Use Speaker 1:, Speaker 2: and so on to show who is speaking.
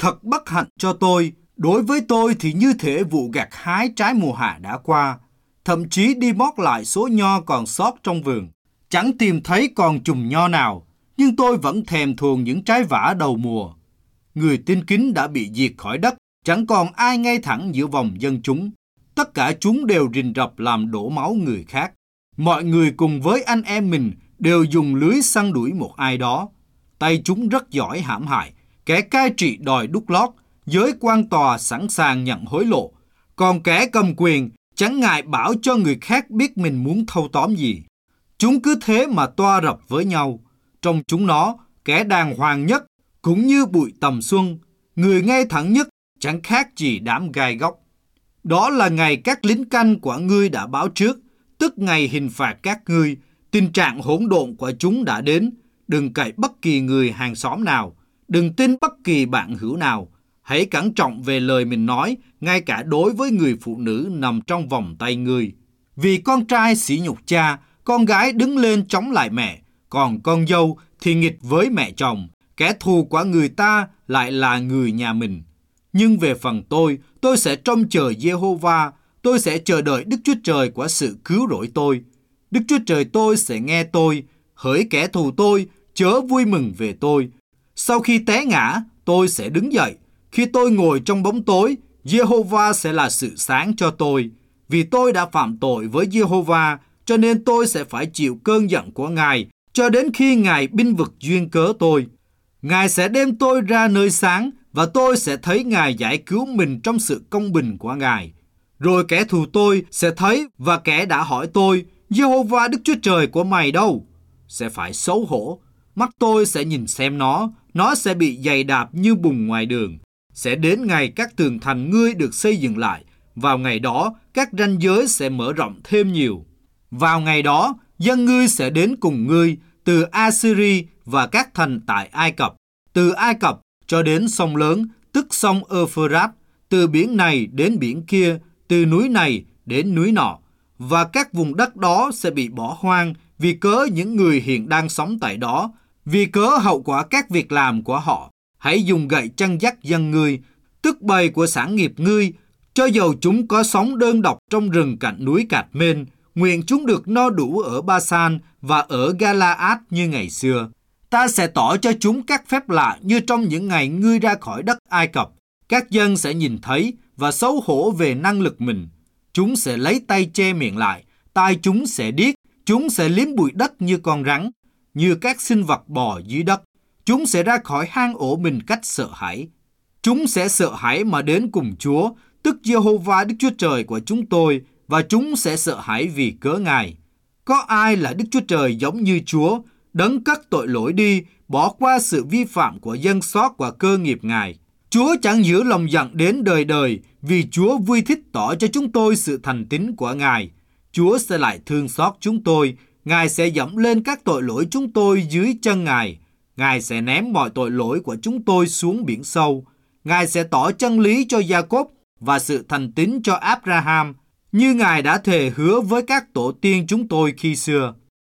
Speaker 1: Thật bất hạnh cho tôi, đối với tôi thì như thể vụ gặt hái trái mùa hạ đã qua. Thậm chí đi mót lại số nho còn sót trong vườn. Chẳng tìm thấy còn chùm nho nào, nhưng tôi vẫn thèm thuồng những trái vả đầu mùa. Người tin kính đã bị diệt khỏi đất, chẳng còn ai ngay thẳng giữa vòng dân chúng. Tất cả chúng đều rình rập làm đổ máu người khác. Mọi người cùng với anh em mình đều dùng lưới săn đuổi một ai đó. Tay chúng rất giỏi hãm hại, kẻ cai trị đòi đút lót, giới quan tòa sẵn sàng nhận hối lộ. Còn kẻ cầm quyền chẳng ngại bảo cho người khác biết mình muốn thâu tóm gì. Chúng cứ thế mà toa rập với nhau. Trong chúng nó, kẻ đàng hoàng nhất cũng như bụi tầm xuân, người ngay thẳng nhất chẳng khác gì đám gai góc. Đó là ngày các lính canh của ngươi đã báo trước, tức ngày hình phạt các ngươi. Tình trạng hỗn độn của chúng đã đến. Đừng cậy bất kỳ người hàng xóm nào, đừng tin bất kỳ bạn hữu nào. Hãy cẩn trọng về lời mình nói, ngay cả đối với người phụ nữ nằm trong vòng tay ngươi. Vì con trai sỉ nhục cha, con gái đứng lên chống lại mẹ, còn con dâu thì nghịch với mẹ chồng. Kẻ thù của người ta lại là người nhà mình. Nhưng về phần tôi sẽ trông chờ Giê-hô-va, tôi sẽ chờ đợi Đức Chúa Trời của sự cứu rỗi tôi. Đức Chúa Trời tôi sẽ nghe tôi, hỡi kẻ thù tôi, chớ vui mừng về tôi. Sau khi té ngã, tôi sẽ đứng dậy. Khi tôi ngồi trong bóng tối, Giê-hô-va sẽ là sự sáng cho tôi. Vì tôi đã phạm tội với Giê-hô-va, cho nên tôi sẽ phải chịu cơn giận của Ngài, cho đến khi Ngài binh vực duyên cớ tôi. Ngài sẽ đem tôi ra nơi sáng, và tôi sẽ thấy Ngài giải cứu mình trong sự công bình của Ngài. Rồi kẻ thù tôi sẽ thấy, và kẻ đã hỏi tôi, Giê-hô-va Đức Chúa Trời của mày đâu? Sẽ phải xấu hổ. Mắt tôi sẽ nhìn xem nó sẽ bị giày đạp như bùn ngoài đường. Sẽ đến ngày các tường thành ngươi được xây dựng lại. Vào ngày đó, các ranh giới sẽ mở rộng thêm nhiều. Vào ngày đó, dân ngươi sẽ đến cùng ngươi, từ Assyri và các thành tại Ai Cập, từ Ai Cập cho đến sông lớn, tức sông Euphrates, từ biển này đến biển kia, từ núi này đến núi nọ. Và các vùng đất đó sẽ bị bỏ hoang vì cớ những người hiện đang sống tại đó, vì cớ hậu quả các việc làm của họ. Hãy dùng gậy chăn dắt dân ngươi, tức bầy của sản nghiệp ngươi, cho dầu chúng có sống đơn độc trong rừng cạnh núi Cạt Mên, nguyện chúng được no đủ ở Ba-san và ở Ga-la-át như ngày xưa. Ta sẽ tỏ cho chúng các phép lạ như trong những ngày ngươi ra khỏi đất Ai Cập. Các dân sẽ nhìn thấy và xấu hổ về năng lực mình. Chúng sẽ lấy tay che miệng lại, tai chúng sẽ điếc, chúng sẽ liếm bụi đất như con rắn, như các sinh vật bò dưới đất. Chúng sẽ ra khỏi hang ổ mình cách sợ hãi. Chúng sẽ sợ hãi mà đến cùng Chúa, tức Giê-hô-va Đức Chúa Trời của chúng tôi, và chúng sẽ sợ hãi vì cớ Ngài. Có ai là Đức Chúa Trời giống như Chúa, đấng cất tội lỗi đi, bỏ qua sự vi phạm của dân sót và cơ nghiệp Ngài. Chúa chẳng giữ lòng giận đến đời đời, vì Chúa vui thích tỏ cho chúng tôi sự thành tín của Ngài. Chúa sẽ lại thương xót chúng tôi, Ngài sẽ dẫm lên các tội lỗi chúng tôi dưới chân Ngài. Ngài sẽ ném mọi tội lỗi của chúng tôi xuống biển sâu. Ngài sẽ tỏ chân lý cho Gia-cốp và sự thành tín cho Abraham, như Ngài đã thề hứa với các tổ tiên chúng tôi khi xưa.